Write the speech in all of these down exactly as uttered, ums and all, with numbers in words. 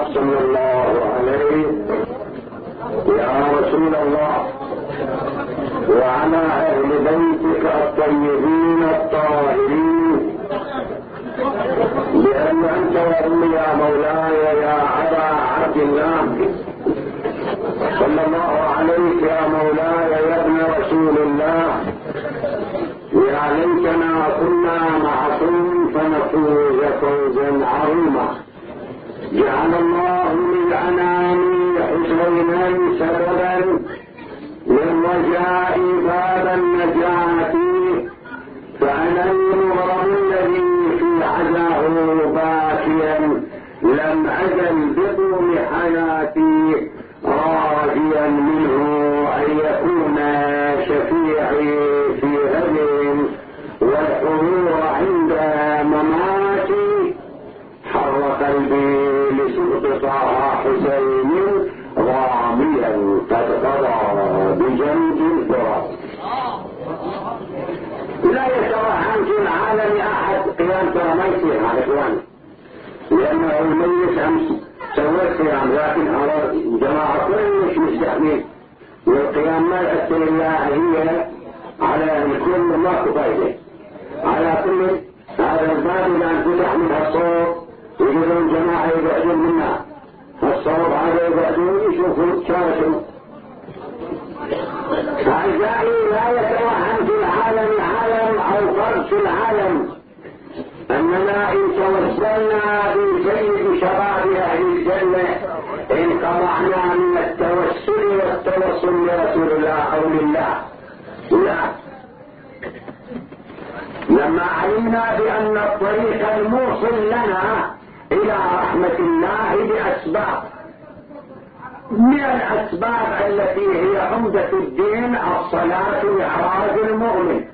صلى الله عليه: يا رسول الله وعلى اهل بيتك الطيبين الطاهرين لان انت وامي يا مولاي يا ابا عبد الله صلى الله عليك يا مولاي يا ابن رسول الله، يا ليتنا كنا معكم فنفوز فوزا عظيما. جعل الله للانام حسينا سببا للرجاء باب النجاة، فانا المغرم الذي في عزاه باكيا لم ازل بطول حياتي راجيا منه ان يكون شفيعي في هدم والحضور عند مماتي. حر قلبي لسوء طه حسين راميا قد قضى بجنب الفرات. لا يتوهم في العالم احد قيام ترميتي مع اخواني، لانه الميت امس سويت قيام، لكن جماعه كلش مستحمين والقيام ما يأثر الا هي على الكل ماكو فايده. على كل هذا الباب اذا انفتح من الصوت يجدون جماعه يقعدون منا الصوت هذا يقعدون يشوفون شاشوا. أعزائي لا يتوهم في العالم عالم او فرد في العالم اننا ان توسلنا بسيد شباب اهل الجنه انقطعنا من التوسل والتوسل لرسول الله او لله. لا، لما علمنا بان الطريق الموصل لنا الى رحمه الله باسباب، من الاسباب التي هي عمده الدين الصلاه معراج المؤمن،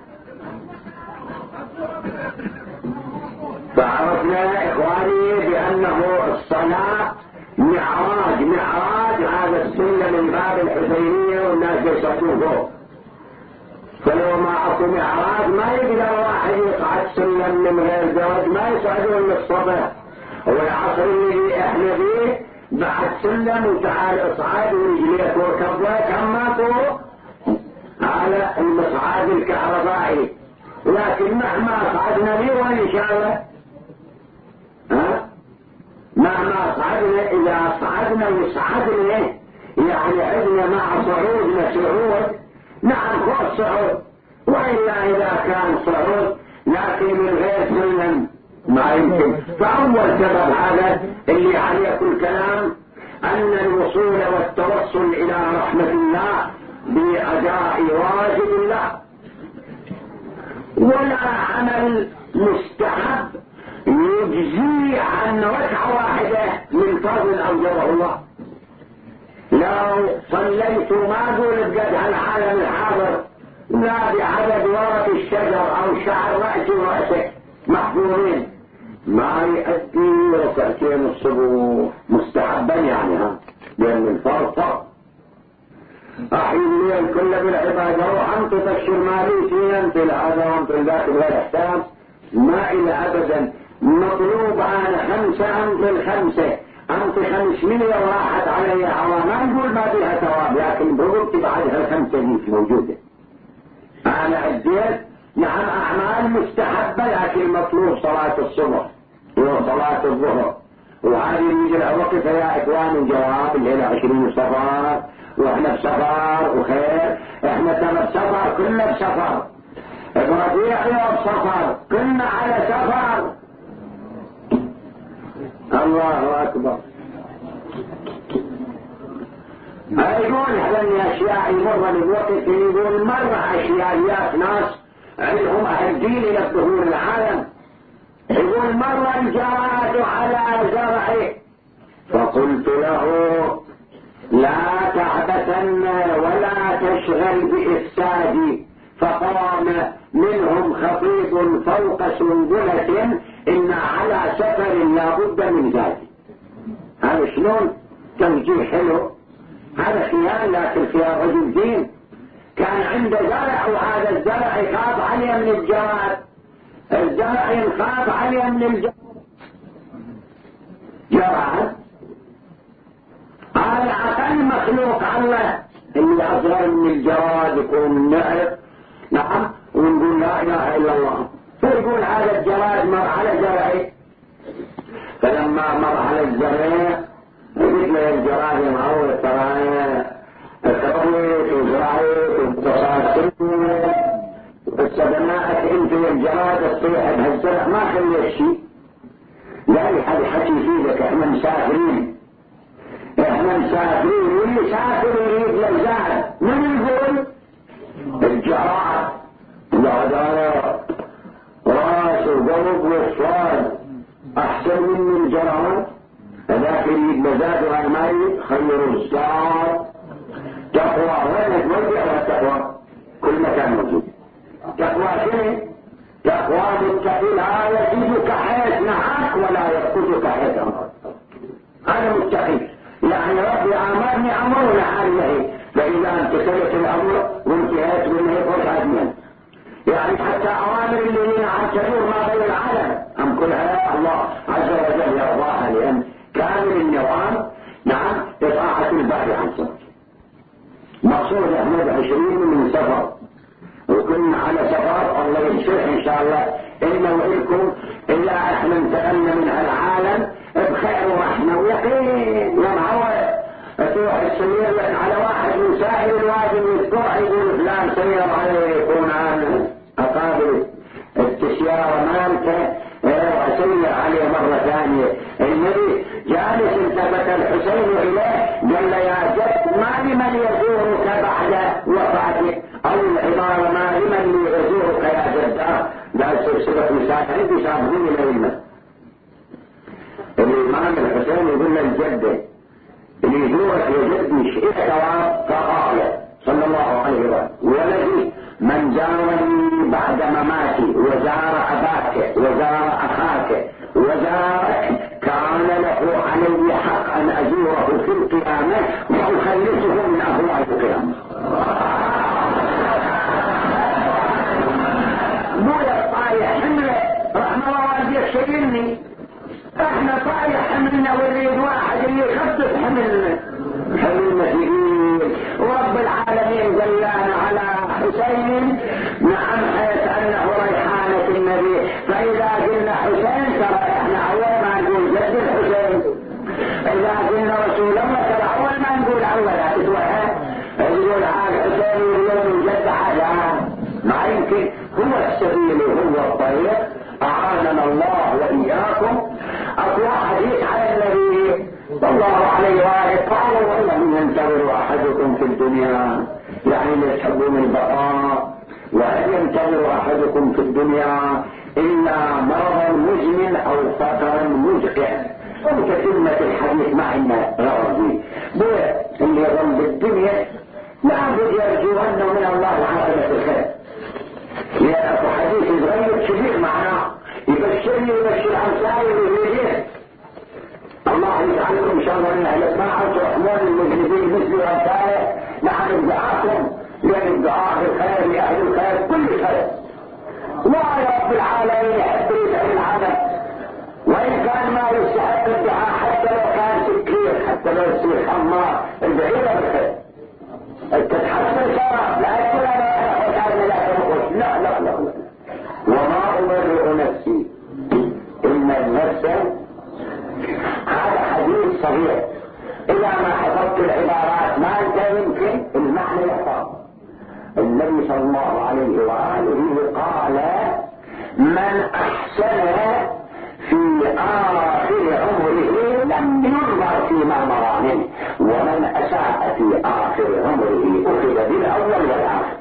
فعرفنا اخواني بانه الصلاة معراج. معراج هذا السلم من باب الحسينية والناس يصعدون فوق، فلو ما اكو معراج ما يقدر واحد يصعد سلم من غير زواج، ما يصعدون للصبح. والعصر اللي احنا فيه بعد سلم وتعال اصعد ورجليك وكبلك اما فوق على المصعد الكهربائي. لكن مهما صعدنا ليه وان شاء الله ها مهما صعدنا اذا صعدنا وصعدنا يعني عندنا مع صعودنا صعود، نعم هو الصعود، والا اذا كان صعود لكن من غير سلم ما يمكن. فاول سبب هذا اللي عليه كل كلام ان الوصول والتوصل الى رحمة الله باداء واجب الله، ولا عمل مستحب يجزي عن ركعة واحدة من فضل أوجبه الله. لو صليت ما أقول بقد العالم الحاضر لا بعدد ورق الشجر أو شعر رأسي ورأسك محفوظين ما يؤدي ركعتين الصبح مستحبا يعني، ها لأن الفرض فرض. أحيي الليل كله بالعبادة وأنت تشير ماليتي أنت هذا وأنت ذاك غير احتاج ما إلى أبدا. مطلوب أنا خمسة أنت الخمسة أنت خمسمية وراحت علي هوا، ما نقول ما بها ثواب لكن برغبت بعدها الخمسة ديك موجودة. أنا أديت نعم أعمال مستحبة لكن مطلوب صلاة الصبح وصلاة الظهر، وهذه يجي وقتها يا إخوان الجواب الليلة عشرين صفار واحنا بسفر وخير، احنا ترى بسفر كلنا بسفر، بربيع يوم سفر كلنا على سفر. الله اكبر. يقول هذا اشياء يمر الوقت يقول مرة اشياء ياس ناس عندهم اهل دين ينبهون العالم. يقول مرة الجواد على زرعه فقلت له لا تعبثن ولا تشغل بإفسادي، فقام منهم خطيب فوق سنبلة إن على سفر لا بد من ذلك. هذا شلون توجيه حلو، هذا خيال لكن خيال رجل دين. كان عنده زرع وهذا الزرع يخاف عليه من الجواد، الزرع يخاف عليه من الجواد جرعا مخلوق الله اللي أصغر من الجراد يكون النعر. نعم. ونقول لا إله إلا الله. فيقول هذا الجراد مر على زرعي، فلما مر على الزرع قلت له الجراد معروف ترى سويت وزرعت وتصاصيت والصدماء انت والجراد تطيح بهالزرع ما خليت شيء. يعني هذا حكي فيك احنا مسافرين، احنا مسافرين واللي يسافر يريد لزاد من يقول الجراد لا دار راس وقلب وصاد احسن من الجراد. هذاك يريد لزاد وانا ما يريد خير الزاد تقوى. وين تودع والتقوى كل مكان موجود. تقوى شيء تقوى متقي لا يزيدك حيث نهاك ولا يفقدك حيث امرك. هذا متقي يعني ربي امرني امر ونهاني نهي، فاذا امتثلت الامر وانتهيت بالنهي فرجعت منه. يعني حتى اوامر الذين عن تدور ما بين العالم ام كلها الله عز وجل يرضاها لان كامل النظام. نعم اطاعه البحر عن سبب. مقصود احمد عشرين من سفر وكنا على سفر الله يشرح ان شاء الله ان وإلكم الا احنا انتقلنا من العالم بخير ورحمه ويقين. لما هو تروح السير على واحد من سائر الوادي يذكر يقول فلان سير عليه يكون عامل اقابل التسياره مالته واسير عليه مره ثانيه. النبي جالس التفت الحسين اليه قال له يا جد ما لمن يزورك بعد وفاتك، او العباره ما لمن يزورك يا جدار. لا سلسله مساك عندي سابقين الى المسجد. الامام الحسين يقول للجده اللي يزورك يا جد مش ايه ثواب؟ فقال صلى الله عليه وسلم ولدي من زارني بعد مماتي وزار اباك وزار اخاك وزارك كان له علي حق ان ازوره في القيامه واخلصه من اهواء القيامه. مولا طايح حمله رحمه الله والديك شايلني احنا طايح حملنا ونريد واحد اللي يخفف حملنا حملنا ثقيل. ورب العالمين دلانا على حسين نعم حيث انه ريحانه النبي. فاذا قلنا حسين ترى احنا اول ما نقول جد الحسين، اذا قلنا رسول الله ترى اول ما نقول اول تتوهم نقول هذا حسين اليوم جد حاجه. ما يمكن هو السبيل وهو الطريق. اعاننا الله واياكم. اقوى حديث على النبي صلى الله عليه واله قال ولم ينتظر احدكم في الدنيا يعني يحبون البقاء وهل ينتظر احدكم في الدنيا الا مرضا مزمن او فقرا مزقع. وكتمة الحديث ما عندنا غرضي بيه اللي يظن بالدنيا لابد يرجو انه من الله عاقبة الخير. لان اكو حديث صغير كبير معناه يبشرني ويبشر امثالي ويريدين. الله يجعلكم ان شاء الله من اهل السماء وترحمون المذنبين مثل امثاله. نحن ندعاكم لان الدعاء بالخير لاهل الخير كل خير. لا رب العالمين يحب يدعي العالم وان كان ما يستحق الدعاء حتى لو كان سكير حتى لو يصير حمار ادعي له بالخير تتحسن صار لا يقول انا حسابنا لا تنقص. لا لا لا لا وما امرئ نفسي ان النفس. هذا حديث صغير اذا ما حفظت العبارات ما انت يمكن المعنى يحفظ. النبي صلى الله عليه واله قال من احسن في اخر عمره لم ينظر فيما مضى منه ومن اساء في اخر عمره اخذ بالاول والاخر.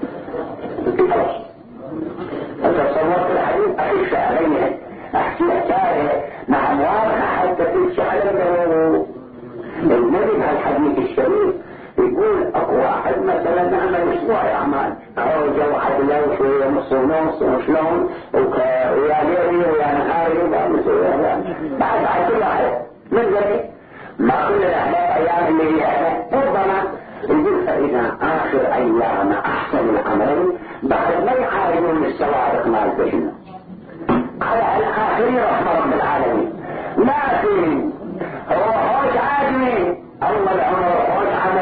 تصورت الحديث اخي شعرين احكي حكايه مع واضحه حتى في شعر انه النبي بهالحديث الشريف يقول اكو واحد مثلا نعمل اسبوع اعمال او جو عدله وشويه نص ونص وشلون ويا ليلي ويا نهاري بعد بعد كل واحد من ذلك ما كل الاحلام ايام اللي هي ربما يقول فاذا اخر ايام احسن العمل بعد ما يعاينون السوابق مالتهن على الاخرين رحمه رب العالمين. لكن هو خوش عادي اول عمر خوش عمل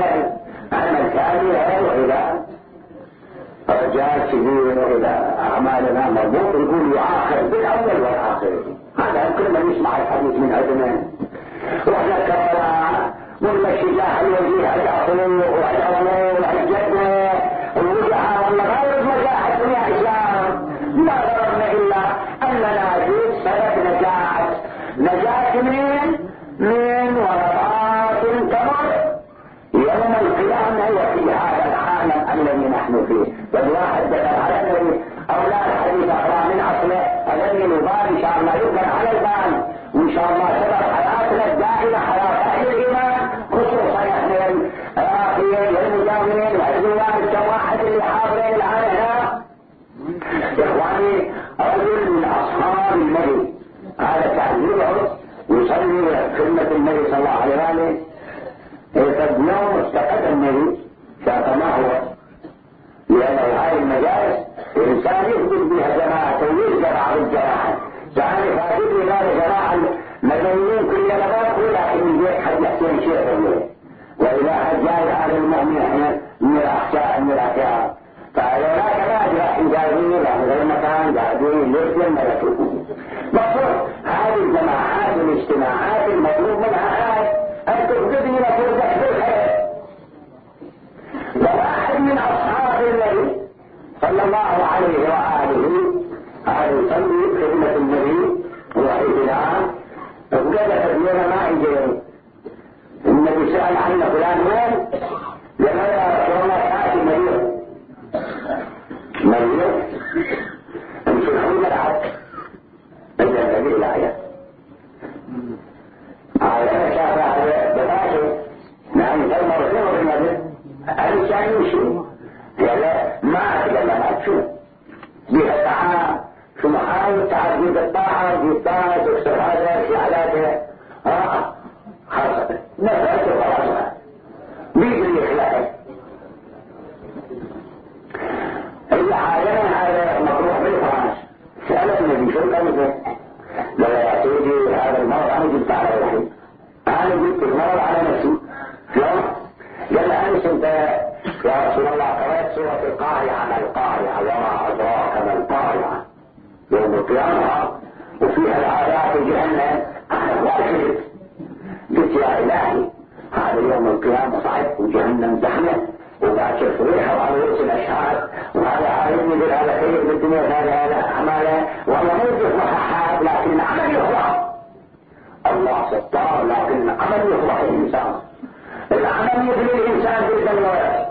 إذا أعمالنا مربوط يقول يعاقب بالأول والآخر. هذا يمكن من يسمع الحديث من أذنه وإحنا كفراء ونمشي جاه الوجيه الأخوه والأمور والجدة والوجهة والمغارب مجاحة الدنيا إسلام. ما ضررنا إلا أننا جيد سبب نجاة نجاة من من ورطات تمر يوم القيامة وفي هذا العالم الذي نحن فيه. والواحد دخل على النبي أولاد حديث أخرى من أصله الذي نبال إن شاء الله يمكن على البال وإن شاء الله سبب حياتنا الدائمة حياة أهل الإيمان خصوصا احنا الراقيين والمجاورين والعزوان الجواحد اللي حاضرين الآن هنا. إخواني رجل من أصحاب النبي هذا تعذيبه يصلي خدمة النبي صلى الله عليه وآله. قد يوم استقد النبي شاف ما هو لأنه هذه المجالس الإنسان يثبت بها جماعة ويجب بعض الجماعة. تعالي فاتت لنا جماعة مدنيين كل نبات ولكن يجيك حد يحسين شيء فيه وإذا حجاج هذا المؤمن احنا من الأحشاء من الأحياء فلولا كما جاء حجازين لهم غير مكان قاعدين يرسل ملكوه. مفروض هذه الجماعات والاجتماعات المطلوب منها هاي أن تفقدني وترجح بالخير. وواحد من أصحاب النبي صلى الله عليه وآله هذا يصلي خدمة النبي وإذنان فقدت اليوم ما يجيني. النبي سأل عنه فلان وين؟ لما يا رسول الله تأتي مريض مريض امشي الحمد العبد إذا النبي الآية على شاف هذا بفاشه نعم يسمى رسول بالنبي الإنسان يمشي يلا ما أتكلم ما تشوف بها الطعام شو محاول تعديد الطاعة بالطاعة تكسر هذا في علاجه اه خاصة نفعته خلاصها بيجي الإخلاق إذا حالنا هذا مطروح بالفرنس سأل النبي شو قال لا يا سيدي هذا المرض أنا جبت على روحي أنا جبت المرض على نفسي شلون؟ قال أنس أنت يا رسول الله قرأت سورة القارعة ما القارعة وما أدراك ما القارعة يوم القيامة وفيها العذاب جهنم. أنا ما كذبت قلت يا إلهي هذا يوم القيامة صعب وجهنم زحمة وباكر فريحة وعلى رؤوس الأشهاد وهذا عارضني بالهذا خير بالدنيا وهذا هذا أعماله والله موجود مححات لكن عمل يخلق الله ستار لكن عمل يخلق الإنسان. العمل يبني الإنسان بالجنوات.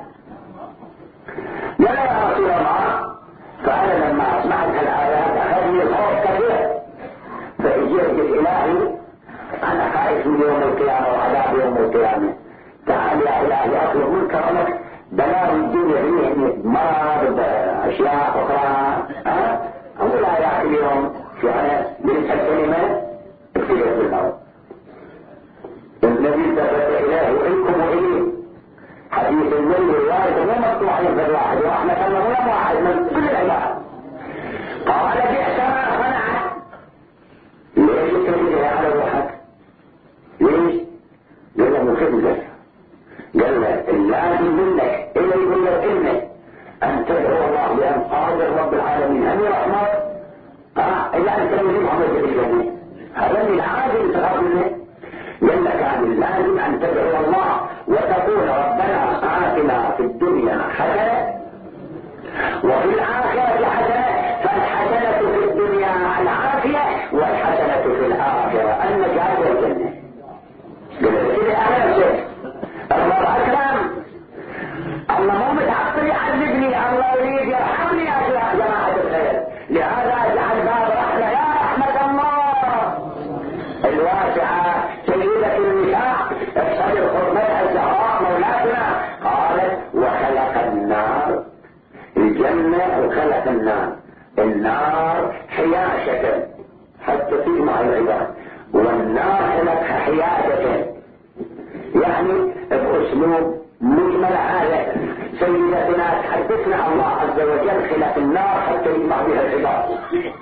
يا رسول الله فأنا لما أسمعت الآيات أخذني الخوف كثير فإجيت الإلهي أنا خائف من يوم القيامة وعذاب يوم القيامة. تعال يا إلهي أطلب من كرمك بلاوي الدنيا فيه مرض أشياء أخرى ها أقول لا يا أخي اليوم شو أنا ليس الكلمة اكتبت بالموت. النبي تبت إليه وإلكم وإليه حديث النبي رواية مو مفتوحين في الواحد وإحنا كنا ولا واحد من كل العباد. قال بئس ما صنعت. ليش تريد على روحك؟ ليش؟ قال له مخدمة. قال له اللازم منك إلا يقول له إنك أن تدعو الله بأن قادر رب العالمين أن يرحمه آه إلا أن تنزل محمد بالجنة. هذا من العادل تخاف منه. قال لك عن اللازم أن تدعو الله وتقول ربنا آتنا في الدنيا حسنة وفي الآخرة حسنة. فالحسنة في الدنيا العافية والحسنة في الآخرة النجاة والجنة. قال كده أنا نفسك الله أكرم الله مو متعطل يعذبني الله يريد يرحمني يا جماعة الخير. لهذا جعل باب رحمة يا رحمة الله الواسعة سيدة النساء اصبر حرمتها الزهراء مولاتنا قالت وخلق النار الجنة وخلق النار. النار حياشة حتى تجمع العباد والنار خلقها حياشة يعني بأسلوب مجمل هذا. سيدتنا تحدثنا الله عز وجل خلق النار حتى يجمع بها العباد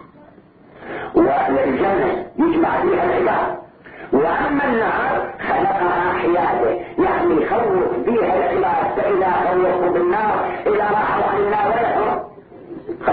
والجنة يجمع بها العباد. وأما النار خلقها حيادة يعني يخوف بها العباد. فإذا خوفوا بالنار إذا راحوا عن النار ويحرم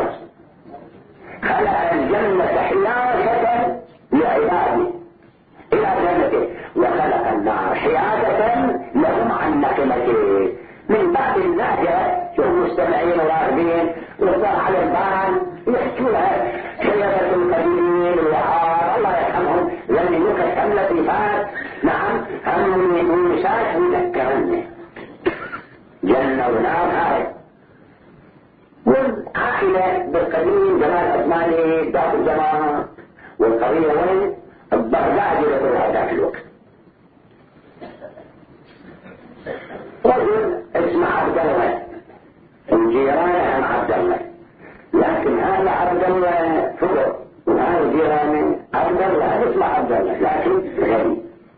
وخلق النار حيادة لهم عن نقمته. من بعد الناجة شوف مستمعين وراغبين وصار على البال يحكوها شجرة القديمين الوعار الله يرحمهم لأن يوكس كم لطيفات. نعم هم يمساك ويذكرني جنة ونار هاي. والعائلة بالقديم جمال عثماني ذات الجماعة والقضية وين البغداد لكلها ذاك الوقت. رجل اسمه عبد الله الجيراني عن عبد الله، لكن هذا عبد الله فقر وهذا الجيراني عبد الله اسمه عبد الله لكن غني.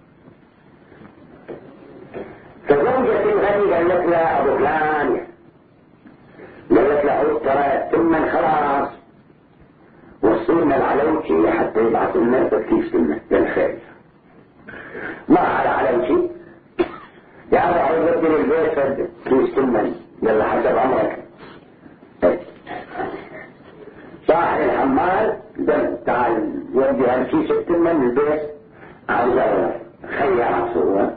فزوجة الغني قالت له ابو فلان قالت له ترى ثم خلاص وصلنا العلوشي حتى يبعث لنا تكييف سنة للخير. ما على علوشي يعني عودت للبيت فد كيف سنة يلا حسب عمرك. صاحب الحمال قال تعال ودي هالكيس السنة من البيت عاوز خيار صورة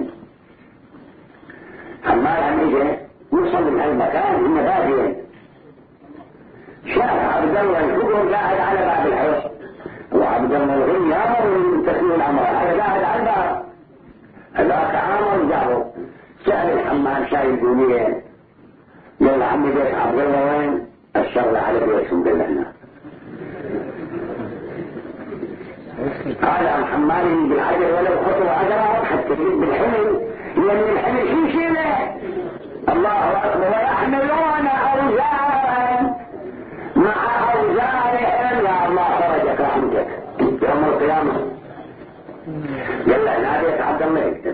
حمال عم يجي يوصل من هالمكان هم بادين شاف عبد الله الفقر قاعد على باب الحوش وعبد الله الغني امر من تسليم الامر هذا قاعد على الباب هذاك امر جابه سأل الحمام شايل دونيه قال عمي بيت عبد الله وين؟ الشغله على بيتهم قال هنا. هذا حمال بالعجل ولو خطوه عجله حتى يجيب بالحمل لان الحمل شو شيله الله اكبر ويحملون اوزارا مع اوزارهم يا الله فرجك رحمتك يوم القيامه. يلا ناديت عبد الله يكتب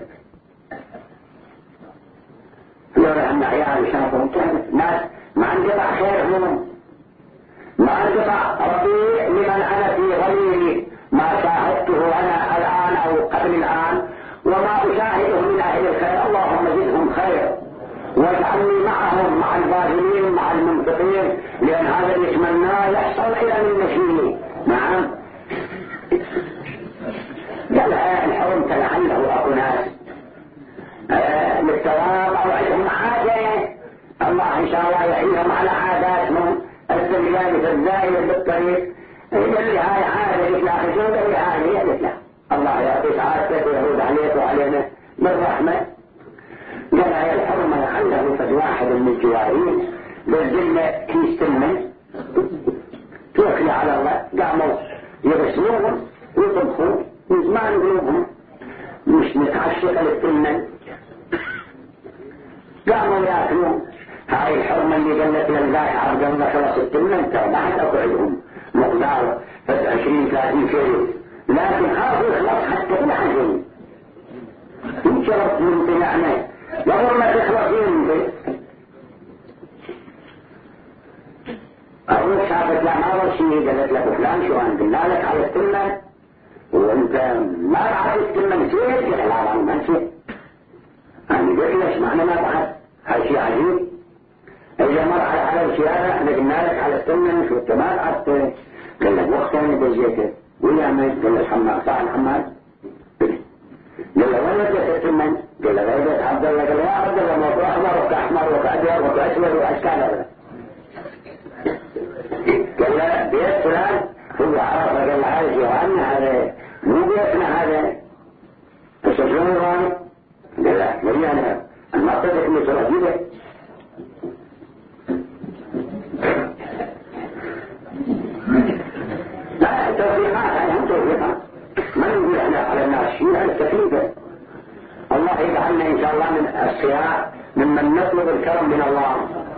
لولا ان عيالي شافوا كانت ناس ما انقطع خير منهم ما انقطع ربيع لمن انا في غليلي ما شاهدته انا الان او قبل الان وما اشاهده من اهل الخير اللهم زدهم خير واجعلني معهم مع الباذلين مع المنفقين لان هذا اللي يتمناه يحصل الى من نشيله. نعم قال الحرم لعله اكو ناس آه للثواب او عندهم عاده الله ان شاء الله يعينهم على عاداتهم السريان في الزايد بالطريق يقول لي هاي عاده قلت له اخي شو قال لي هاي قلت له الله يعطيك عادتك ويعود عليك وعلينا بالرحمه. قال هاي الحرمه لعله فد واحد من الجوارين بالجنه كيس تمن توكل على الله قاموا يغسلوهم ويطبخوا من زمان قلوبهم مش متعشقه للتمن قاموا ياكلون. هاي الحرمه اللي قالت للذاك عبد الله خلاص التمن ترى ما حد اقعدهم مقدار بس عشرين ثلاثين كيلو لكن خافوا خلاص حتى الى عشرين ان شرط من طلعنا لهم ما تخلصين به. اول شافت لا ما رشي قالت لك فلان شو عن قلنا لك على التمن وانت ما بعد التمن شيء قال لا ما نسيت يعني قلت ليش معنى ما بعد هاي شيء عجيب اذا مر على على الشيارة احنا قلنا لك على التمن شو انت ما بعد قال لك وقت ثاني بزيته ويا ميت قال له الحمام صاح الحمام قال له وين وجهت التمن قال له غيبت عبد الله قال له يا عبد الله موضوع احمر وكاحمر وكأبيض وكأسود واشكال هذا قال له بيت فلان هو عرفه قال له هذا جيراننا هذا مو بيتنا هذا بس شلون يراني قال لا ولي انا ما صدق اني تراجيبه لا توفيقات هاي هم توفيقات ما نقول احنا على الناس شيء على التكليفه. الله يجعلنا ان شاء الله من الصياح ممن نطلب الكرم من الله.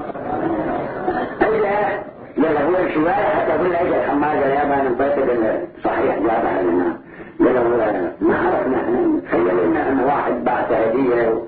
اذا يلا هو شويه حتى اقول له اجى الحماد يا ابا انا نطيت صحيح جابها لنا يلا ما عرفنا احنا تخيلنا ان واحد بعث هديه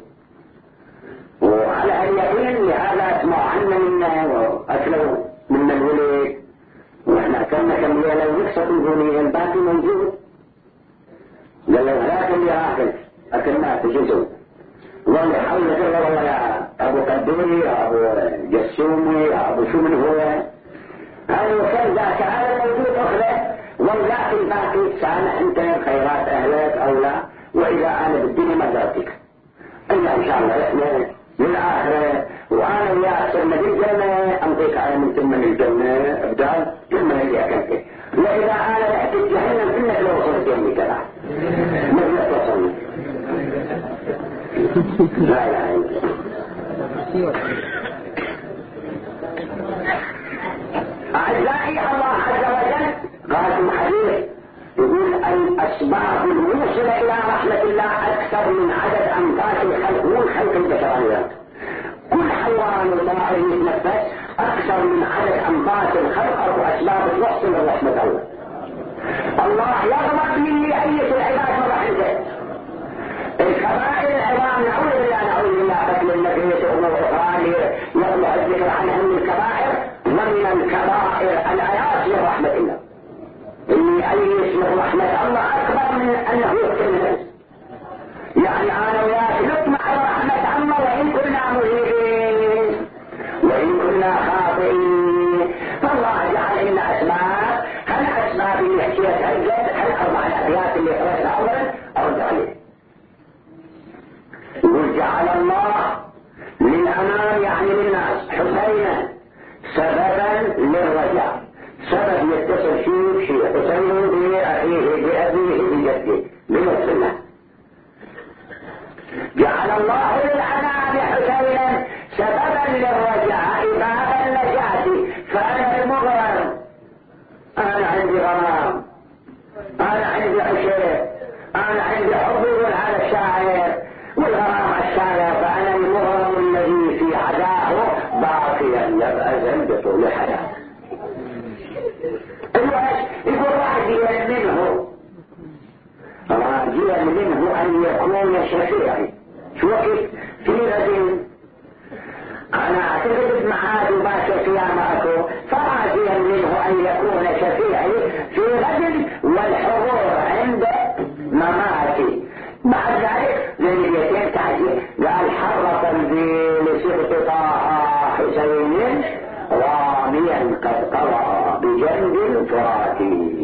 وعلى اليقين لهذا اسمعوا عنا منا واكلوا منا الولد واحنا اكلنا كمية لو نقصد البنية الباقي موجود قال له هذاك اللي راحت اكلناه تجزوا والله حول قال له والله يا ابو قدوري يا ابو جسومي يا ابو شو من هو هذا وكان ذاك هذا موجود اخره والذاك الباقي سامح انت خيرات اهلك او لا وإذا أنا بالدنيا ما درتك إلا إن شاء الله إحنا للآخرة وأنا وياك صرنا بالجنة أمضيك على من ثم الجنة أبدال ثم اللي أكلته وإذا أنا رحت الجهنم إنك لو وصلت جنبي كذا مثل توصلني لا إله إلا الله. أعزائي الله عز وجل قال في الحديث يقول الأسباب الموصلة إلى رحمة الله أكثر من عدد أنفاس الخلق من خلق البشريات. كل حيوان وطائر يتنفس أكثر من عدد أنفاس الخلق أو أسباب الوصل لرحمة الله. الله يغضب مني أية العباد من رحمته. الكبائر العظام نعوذ بالله نعوذ بالله قتل النبي وأمور أخرى يطلع الذكر عنها من الكبائر ومن الكبائر الآيات من رحمة الله. إني أيس من رحمة الله أكبر من أنه يقتل الناس. يعني أنا وياك نطمع رحمة الله وإن كنا مذنبين وإن كنا خاطئين. فالله جعل لنا أسباب. هل أسباب اللي حكيت هجد هل أربع الأبيات اللي قرأتها أولا أرد عليه. يقول جعل الله للأمام يعني للناس حسينا سببا للرجاء. سبب يتصل فيه شيء حسين بأخيه بأبيه بجده بنص الله. جعل الله للأمام حسينا سببا للرجاء باب النجاة. فأنا المغرم أنا عندي غرام أنا عندي عشير أنا عندي حضور على الشاعر والغرام على الشاعر. فأنا المغرم الذي في عداه باقيا يبقى زند طول حياته. يقول راجيا منه راجيا منه أن يكون شفيعي. شو وقت في رجل أنا أعتقد معاد وباشا قيامة أكو فراجيا منه أن يكون شفيعي في رجل والحضور عند مماتي. بعد ذلك لنبيتين تعجيل قال حر قلبي لسبط طه حسين راميا قد قرأ بجنب الفراتي.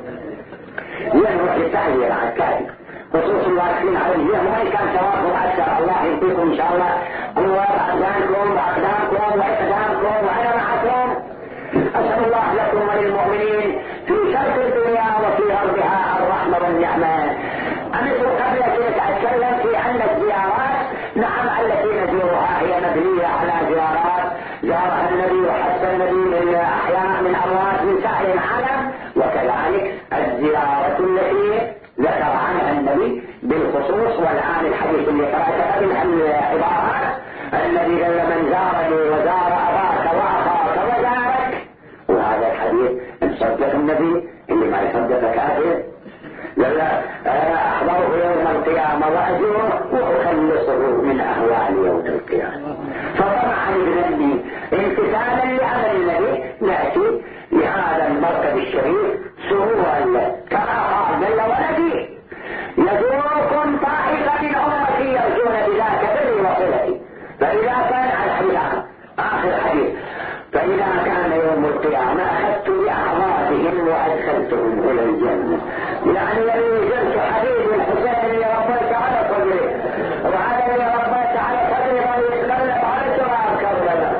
ينروح للتعبير على الكاتب خصوص الواقفين على الجهة وإن كان ثوابه أكثر. الله يعطيكم إن شاء الله قوة أقدامكم وأقدامكم وإقدامكم وأنا معكم. أسأل الله لكم وللمؤمنين في شرق الدنيا وفي غربها الرحمة والنعمة. أمثل قبل أن أتكلم في أن الزيارات نعم التي نزورها هي مبنية على زيارات زارها النبي وحث النبي من أحياء من أموات من سائر العالم. وكذلك الزيارة التي ذكر عنها النبي بالخصوص والآن الحديث اللي قرأت قبل العبارات الذي قال من زارني وزار أباك وأخاك وزارك. وهذا الحديث صدق النبي اللي ما يصدق كافر. قال أحضره يوم القيامة وأجره وأخلصه من أهوال يوم القيامة. فطبعا بنبني امتثالا لأمر النبي نأتي لهذا المركب الشريف سرورا له كما قال جل ولدي يدعوكم طائفة من أمتي يرجون بذاك بري وصلتي. فإذا كان على الحديث آخر حديث فإذا كان يوم القيامة أخذت بأعراضهم وأدخلتهم إلى الجنة. يعني الذي جلت حبيب الحسين اللي ربيت على صدري وهذا اللي ربيت على صدري ويتغلب على التراب كربلاء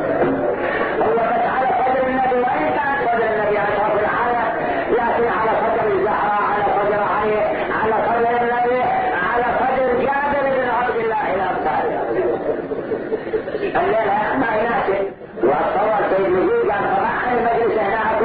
هو بس على صدر النبي وإن كان صدر النبي على صدر العالم لكن على صدر الزهراء على صدر علي على صدر النبي على صدر جابر بن عبد الله الأنصاري. الليلة ما يناسب واتصور سيد مجيد قال صباحا المجلس هناك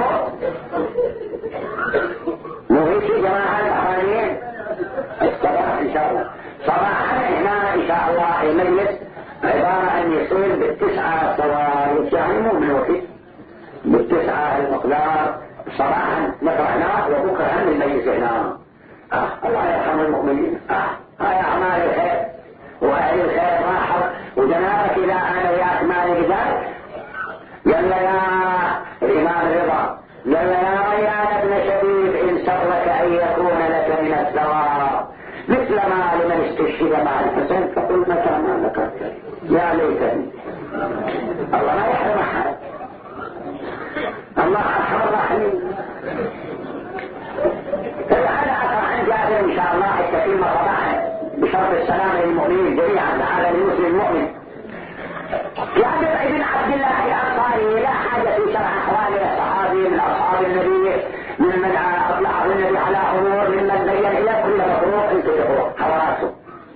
مغيث جماعة الأخرانيين الصباح إن شاء الله. صباحا هنا إن شاء الله المجلس عبارة أن يصير بالتسعة صواريخ يعني مو من وقت بالتسعة المقدار صباحا نقرأ هناك وبكرة هم المجلس هنا. آه الله يرحم المؤمنين. آه هاي أعمال الخير وأهل الخير راحوا وجنابك إذا أنا وياك ما نقدر قال يا الإمام رضا قال يا ريان ابن شبيب إن سرك أن يكون لك من الثواب مثل ما لمن استشهد مع الحسن فقل متى ما ذكرت يا ليتني. الله ما يحرم أحد. الله أرحم الراحمين. فلعل أقرأ عن جابر إن شاء الله التكلمة شرط السلام للمؤمنين جميعا هذا المسلم المؤمن. جابر بن عبد الله الأنصاري لا حاجة في شرح أحوال الصحابي من أصحاب النبي ممن أطلعه النبي على أمور ممن بين إلى كل مفروض أن تدخل حواسه،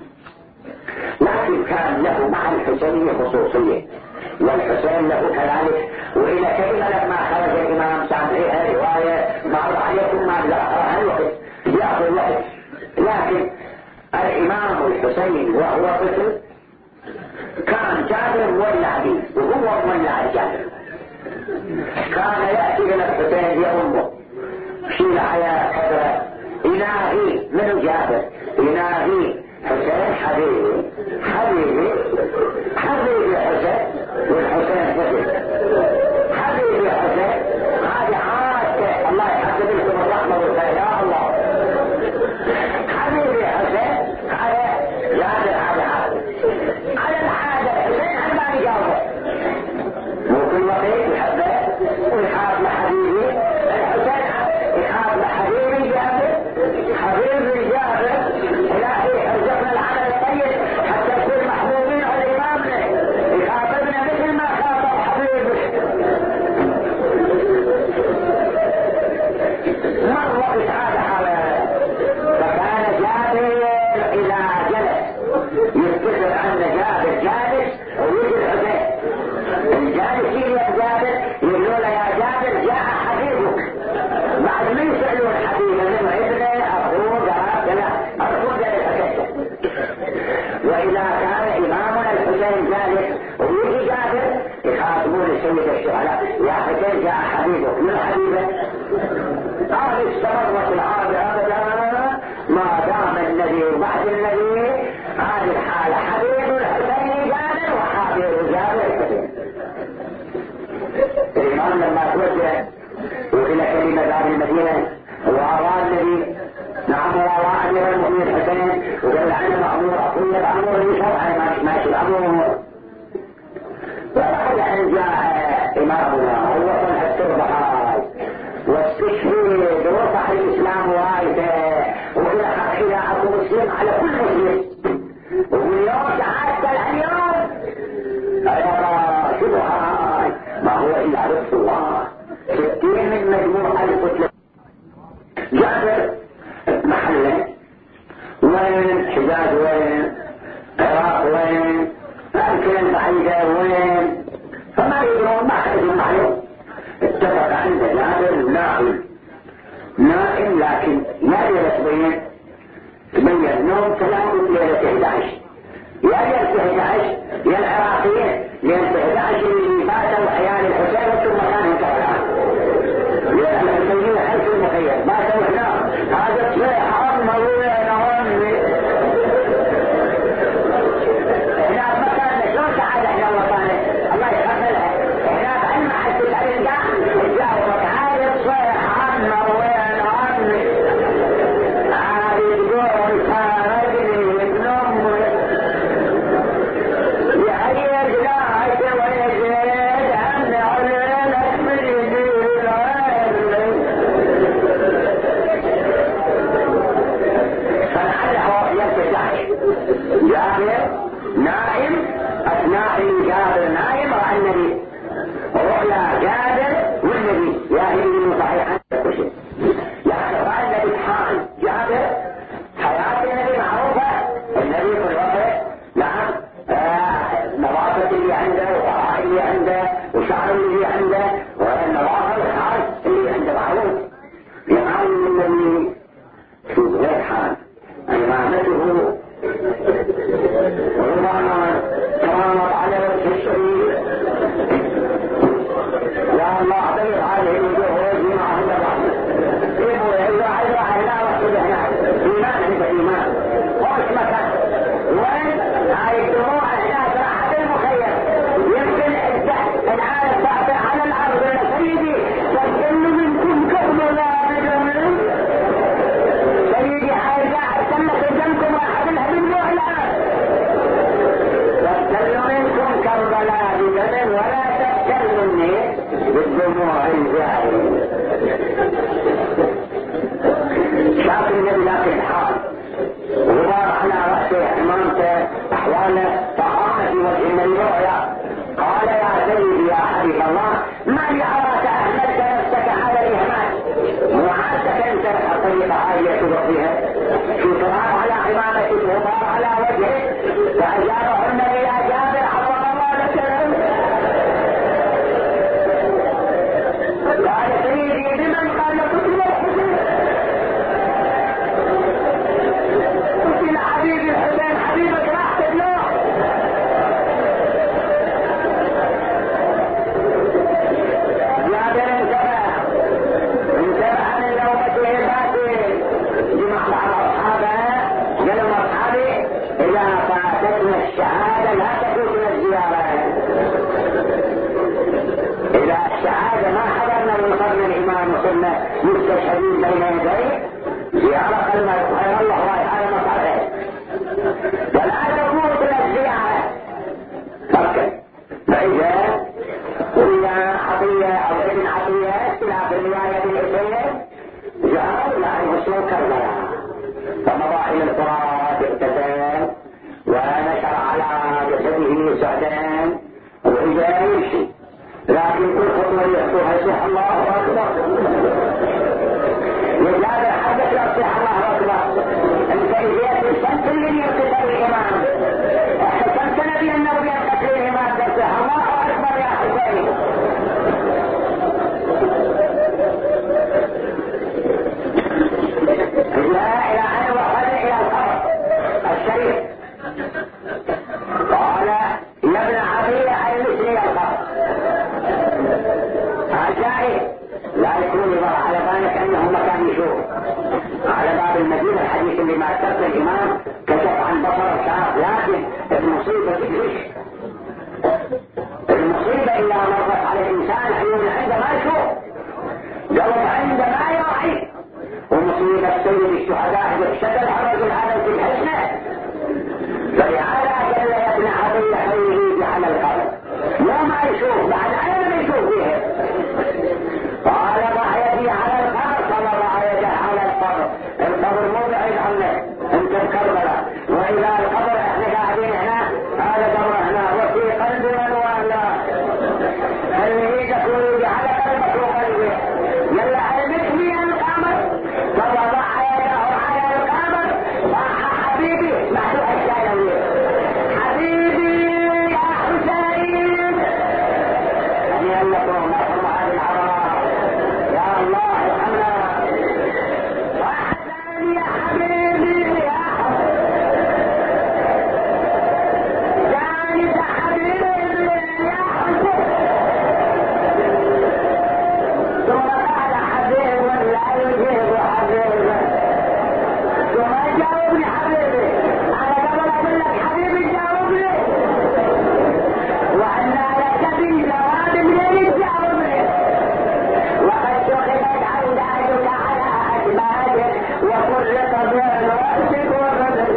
لكن كان له مع الحسين خصوصية والحسين له كذلك. وإلى كلمة لما خرج الإمام سامعيها رواية مر عليكم ما بلغها الوقت يأخذ وقت، لكن الإمام الحسين وهو طفل كان جابر مولع به وهو مولع الجابر، كان يأتي إلى الحسين يأمه شيل على قدره يناهي من جابر يناهي حسين حبيبي حبيبي حبيبي حسين، والحسين حسين حبيبي حسين. هذه عادة الله يحسب لكم الرحمة والخير يا الله. حبيبي حسين هذا جابر هذا عادة على العادة. حسين هل ما يجاوبه ممكن وقت يحبه ويخاف لحبيبي الحسين يخاف لحبيبي جابر حبيبي جابر. إلهي ارزقنا العمل الطيب حتى نكون محبوبين على إمامنا يخاطبنا مثل ما خاطب حبيبي. مر وقت هذا حاله، فكان جابر إذا جلس يتكلم عن جابر جالس ويجي الحسين الجالسين يا جابر يقولون له يا جابر جاء حبيبك، بعد ما يسألون حبيبه منه ابنه أخوه جراب لا أرفض للحسين. وإذا كان إمامنا الحسين جالس ويجي جابر يخاطبون سيد الشهداء يا حسين جاء حبيبك، من حبيبه؟ هذه استمرت العادة أبدا ما دام النبي وبعد النبي هذه الحالة حبيب الحسين جابر وحبيب جابر الحسين. الإمام لما توجه وإلى كلمة دار المدينة وأراد النبي نعم وراء أمير المؤمنين الحسين وقال أنا مأمور أقول لك أمور بشرع ماشي الأمور. وبعد أن جاء إمامنا هو صلح التربحات واستشهد ورفع الإسلام رايته وإلى إلى أبو مسلم على كل مسلم. واليوم تعال اليوم أيضا شبهات ما هو إلا رفض الله ستين من مجموع ألف. جابر محله وين حجاز وين عراق وين أمكن بعيدة وين فما يدرون ما خرجوا معلوم. اتفق عند جابر نائم نائم لكن يا ليلة بين تبين نوم كلام ليلة احد عشر يا ليلة احد عشر يا العراقيين ليلة احد عشر اللي فاتوا عيال الحسين ثم كانوا كلام لأن الحسينية حيث المخير فاتوا هنا هذا صيح عمر وين عمي هناك مكان شلون تعال احنا وطانه الله يحفلها هناك علم حتى الارجاع جاوبك هذا صيح عمر وين عمي هذه تقول خارجني ابن امي يحيي جلاك ويزيد عن عليلك من يدير العين فلعله ينتزعش. جابر نائم اثناء جابر نائم رأى النبي رؤيا جابر والنبي يا هي صحيحا كل شيء يعني رأى النبي حال جابر حياة النبي معروفة النبي في الوقت نعم نظافة اللي عنده وطهارة اللي عنده وشعر اللي عنده والنظافة والحال اللي عنده معروف. يعلم النبي في غير حال إمامته وربما كانت على وجه الشريف وصفت احواله فقام في وجه النبي رؤيا قال يا سيدي يا حبيب الله ما لي اراك اهملت نفسك على الاهمال وعادك انت الطريقه هذه تبقيها في تراب على عمامتك وغبار على وجهك فاجابه النبي يا جابر عظم الله لك قال سيدي لمن قال قتل الحسين قتل حبيبي الحسين حبيبك راح تبلغ جابر انتبه انتبه عن اللومة هباتي جمع بعض اصحابه قالوا اصحابي اذا فاتتنا الشهادة لا تفوتنا الزيارة اذا الشهادة ما حضرنا من قبل الامام وصرنا مستشهدين بين يديه زيارة كلمة خير الله رايح على مصالحه ولا تفوتنا الزيارة فكر فإذا ويا عطية او ابن عطية اختلاف الرواية بالحسين جاءوا يعني وصلوا كربلاء فمضى الى الفرات اغتسل ونشر على جسده سعدان واذا يمشي لكن كل خطوة يخطوها يصيح الله اكبر يجاب حدث يصيح الله اكبر انت اجيت الشمس اللي يقتل الامام حكمت نبي النبي يقتل الامام يصيح الله اكبر يا حسين جاء الى ان وصل الى القبر الشريف قال يا ابن عبيد المثلي القبر عجائب لا يكون يظهر على بالك انه مكان يشوف على باب المدينه الحديث اللي ما اكتبت الامام كشف عن بصر شاف لكن المصيبه تدهش المصيبه اذا مرت على الانسان عيون عندما يشوف قلب عندما يوعي ومصيبه سيد الشهداء يفسد الرجل هذا في الحسنه فلهذا قال يا ابن عبيد حيه على القبر لا ما يشوف بعد عين ما يشوف فيه قال ضع يدي على القبر قال ضع يدي على القبر القبر مو بعيد عنك انت بكربلاء واذا القبر احنا قاعدين هنا هذا قبر هنا وفي قلبنا ولا اللي ايدك ويجي على قلبك وقلبي يلا علمتني القمر قال ضع يده على القبر ضع حبيبي محدود الشاي حبيبي يا حسين يعني قال لكم مرحبا هذه العراء يا الله ارحمنا وحسن يا حبيبي يا جانب حبيبي يا حسين ثم قال حبيب لا يجيب حبيب ثم جاوبني حبيبي انا قبل اقول لك حبيبي جاوبني وأنا لك بالجواب منين تجاوبني وقد شغلت عوداتك على أجمالك وفرق بين رأسك والرجل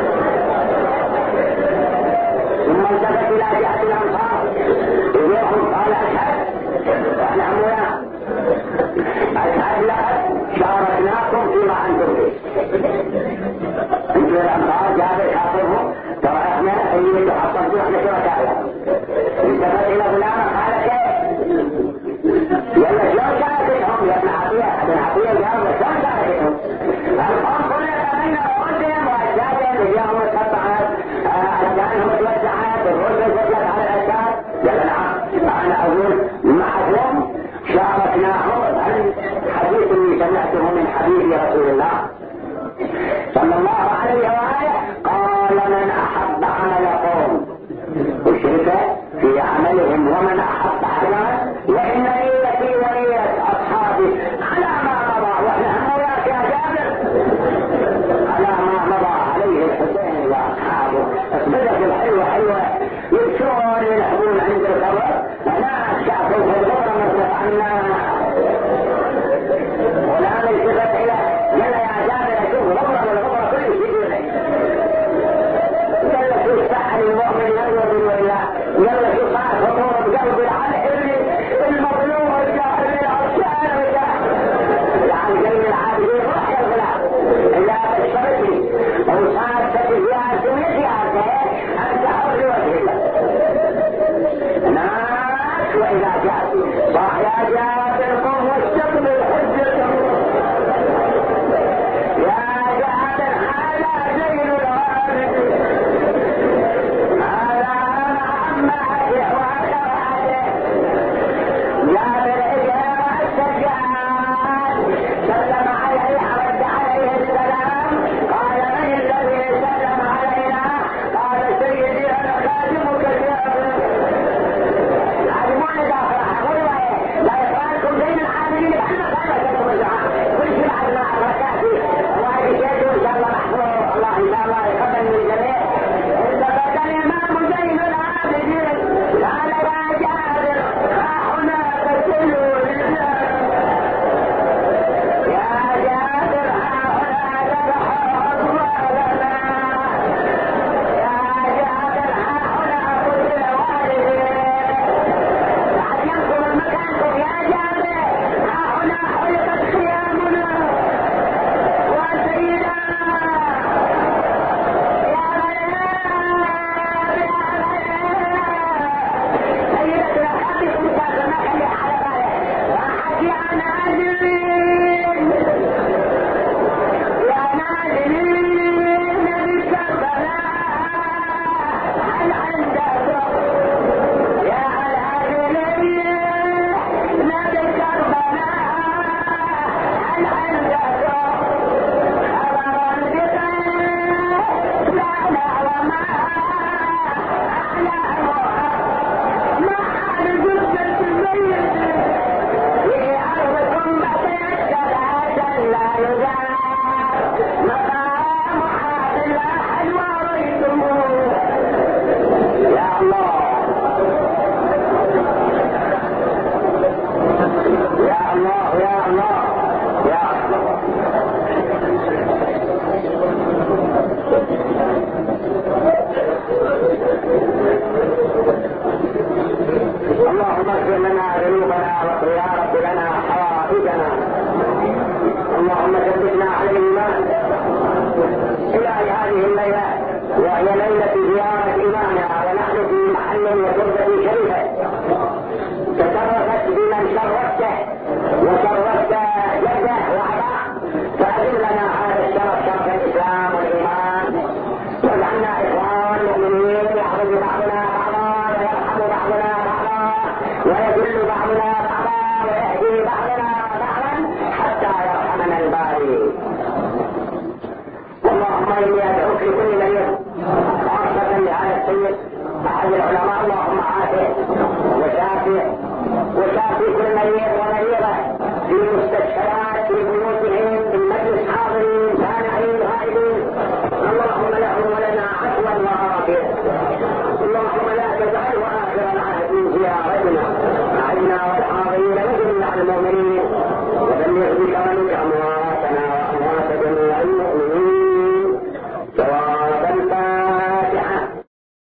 ثم التفت إلى جهة الأنصار إليهم قال أشهد وأنا أمونا أشهد لقد شاركناكم فيما أنتم فيه انتم الأنصار جابر خاطبهم ترى احنا اللي تحصلتوا احنا شركاء انتبه الى غلامك قال كيف يلا شلون شاركتهم يا ابن عطيه ابن عطيه جاوب شلون شاركتهم القوم كلها بين رؤوسهم واجسادهم اليوم اتقطعت اشجارهم اتوزعت الرز وجدت على الاشجار يلا نعم انا اقول معهم شاركناهم الحديث اللي سمعته من حبيبي رسول الله صلى الله عليه وآله قال من أحب عمل قوم أشرك في عملهم ومن أحب عملا وإن نيتي ونية أصحابي على ما مضى وإحنا هم وياك يا جابر على ما مضى عليه الحسين وأصحابه اصبرت الحلوة حلوة يبشرون يلعبون عند القبر هناك شافوا في الغرة مرتفع عنا ولا التفت إلى يلا يا جابر أشوف غرة والغرة كل شيء قال لك يستحل المؤمن يلا بالله يلا شو صار خطوره بقلب العلي وشافي كل مريض ومريضة في مستشفيات في بيوتهم في المجلس حاضرين سامعين غائبين. اللهم لهم ولنا عفوا وعافية. اللهم لا تجعله آخر العهد من زيارتنا، أعنا والحاضرين وجميع المؤمنين